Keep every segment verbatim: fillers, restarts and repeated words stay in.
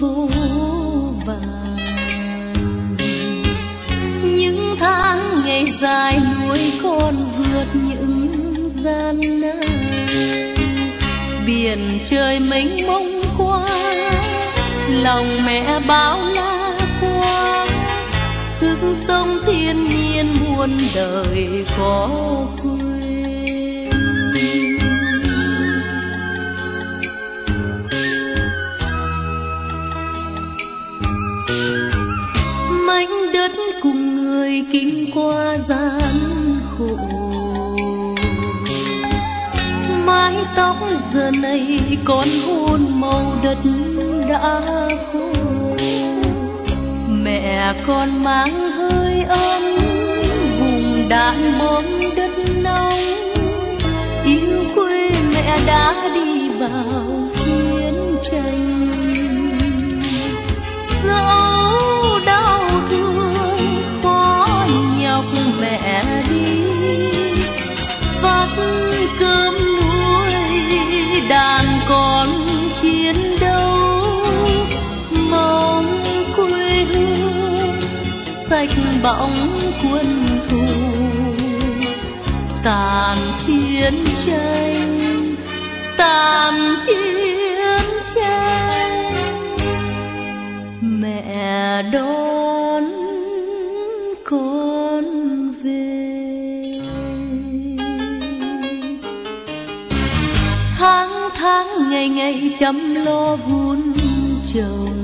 phố vàng. Những tháng ngày dài nuôi con vượt những gian nan, biển trời mênh mông qua, lòng mẹ bao la qua, sức sống thiên nhiên muôn đời có quên. Mảnh đất cùng người kinh qua gian khổ, mái tóc giờ này còn hôn màu đất đã khô. Mẹ con mang hơi ấm vùng đạn bom đất nóng, yêu quê mẹ đã đi vào chiến tranh. Dẫu đau thương khó nhọc mẹ đi, vắt cơm nuôi đàn con chiến đấu. Mong quê hương sạch bóng quân thù, tàn chiến tranh, tàn chiến tranh. Mẹ đón con về. Tháng tháng ngày ngày chăm lo vun trồng,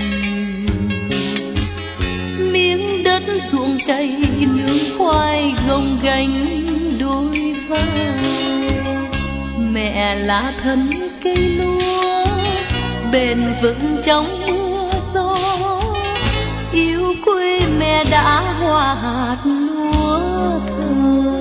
miếng đất ruộng cây nương khoai gồng gánh đôi vai. Mẹ là thân cây lúa bền vững trong mưa gió, yêu quê mẹ đã hòa hạt lúa thơm.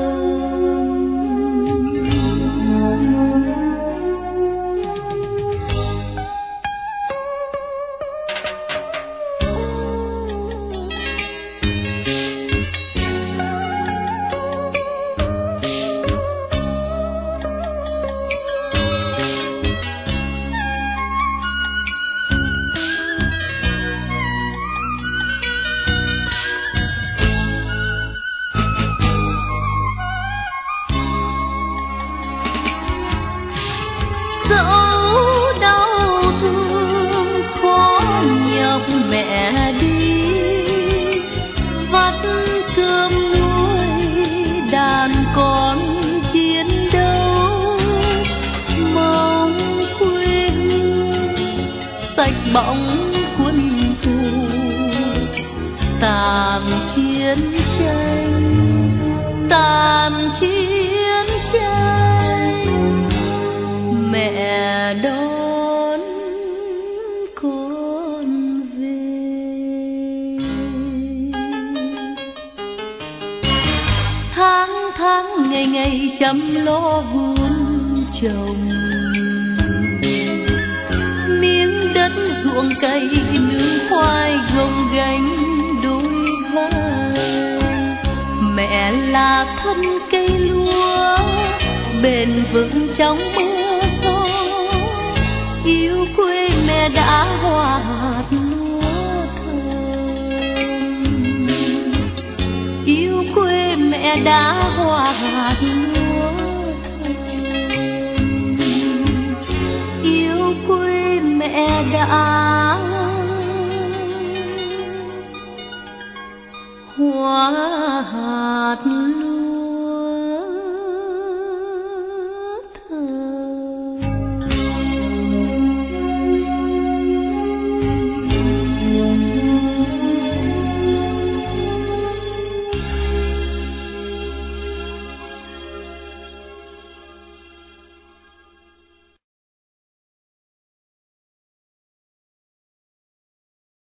Dẫu đau thương khó nhọc mẹ đi, vắt cơm nuôi đàn con chiến đấu. Mong quê hương sạch bóng quân thù, tàn chiến tranh, tàn chiến tranh. Mẹ đón con về. Tháng tháng ngày ngày chăm lo vun trồng, miếng đất ruộng cây nương khoai gồng gánh đôi vai. Mẹ là thân cây lúa bền vững trong mưa gió, yêu quê mẹ đã hòa hạt lúa thơm. Yêu quê mẹ đã hòa hạt lúa thơm. Yêu quê mẹ đã hòa hạt lúa.